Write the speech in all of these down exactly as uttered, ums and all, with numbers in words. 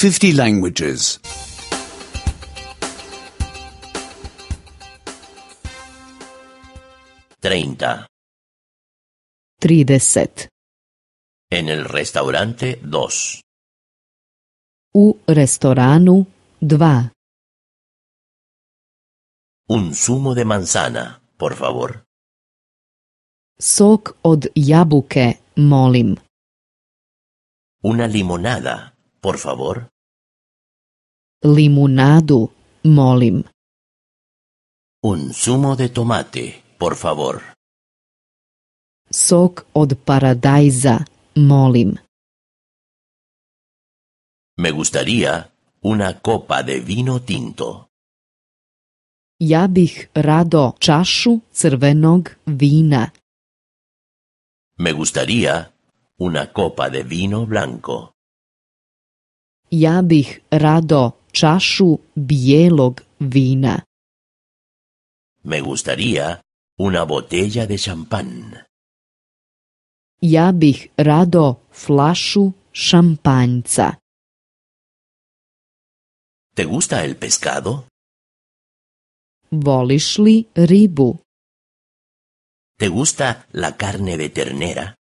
fifty languages. Treinta. trideset. En el restaurante dos. U restoranu dva. Un zumo de manzana, por favor. Sok od jabuke, molim. Una limonada, por favor. Limunadu, molim. Un zumo de tomate, por favor. Sok od paradajza, molim. Me gustaría una copa de vino tinto. Ja bih rado čašu crvenog vina. Me gustaría una copa de vino blanco. Ja bih rado čašu bijelog vina. Me gustaría una botella de champán. Ja bih rado flašu šampanjca. ¿Te gusta el pescado? Voliš li ribu? ¿Te gusta la carne de ternera?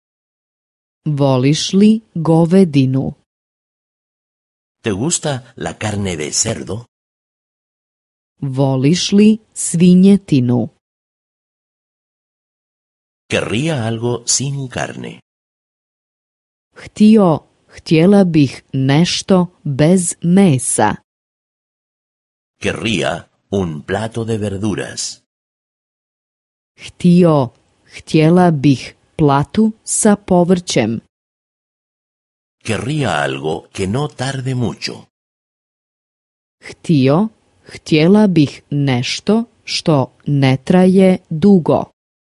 Voliš li govedinu? ¿Te gusta la carne de cerdo? Voliš li svinjetinu? Querría algo sin carne. Htio, htjela bih nešto bez mesa. Querría un plato de verduras. Htio, htjela bih platu sa povrćem. Querría algo que no tarde mucho. Htio, htjela bih nešto što ne traje dugo.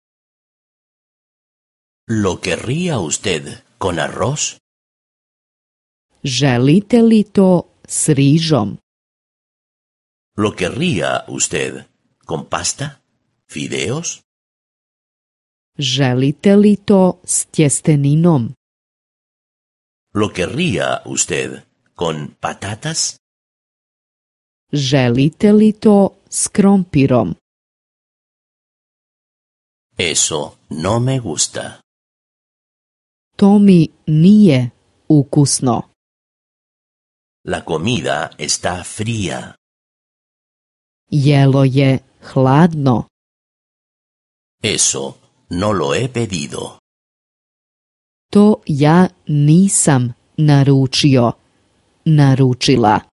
¿Lo querría usted con arroz? Želite li to s rižom? ¿Lo querría usted con pasta? ¿Fideos? Želite li to s tjesteninom? ¿Lo querría usted con patatas? Želite li to s krompirom? Eso no me gusta. To mi nije ukusno. La comida está fría. Jelo je hladno. Eso no lo he pedido. To ja nisam naručio, naručila.